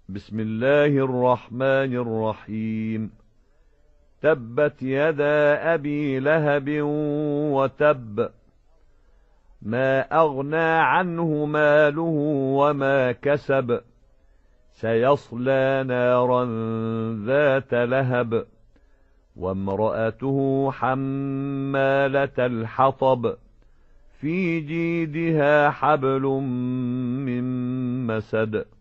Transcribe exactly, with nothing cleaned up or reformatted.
بسم الله الرحمن الرحيم. تبت يدا أبي لهب وتب، ما أغنى عنه ماله وما كسب، سيصلى نارا ذات لهب، وامرأته حمالة الحطب، في جيدها حبل من مسد.